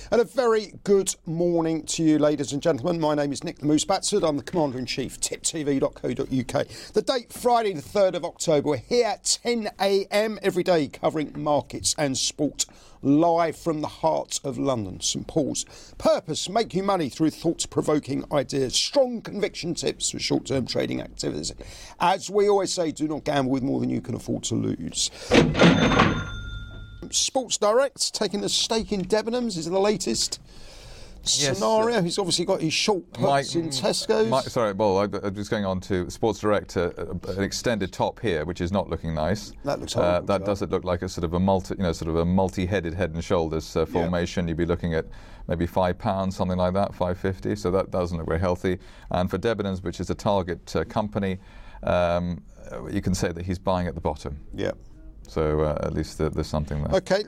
And a very good morning to you, ladies and gentlemen. My name is Nick the Moose Batsford. I'm the Commander-in-Chief, tiptv.co.uk. The date, Friday the 3rd of October. We're here at 10 a.m. every day covering markets and sport live from the heart of London, St Paul's. Purpose, make you money through thought-provoking ideas. Strong conviction tips for short-term trading activities. As we always say, do not gamble with more than you can afford to lose. Sports Direct taking a stake in Debenhams is the latest scenario. He's obviously got his short puts in Tesco's. I'm just going on to Sports Direct, an extended top here, which is not looking nice. That looks that doesn't look like a sort of a multi-headed head and shoulders formation. You'd be looking at maybe £5, something like that, £5.50. So that doesn't look very healthy. And for Debenhams, which is a target company, you can say that he's buying at the bottom. Yeah. So at least there's something there. Okay.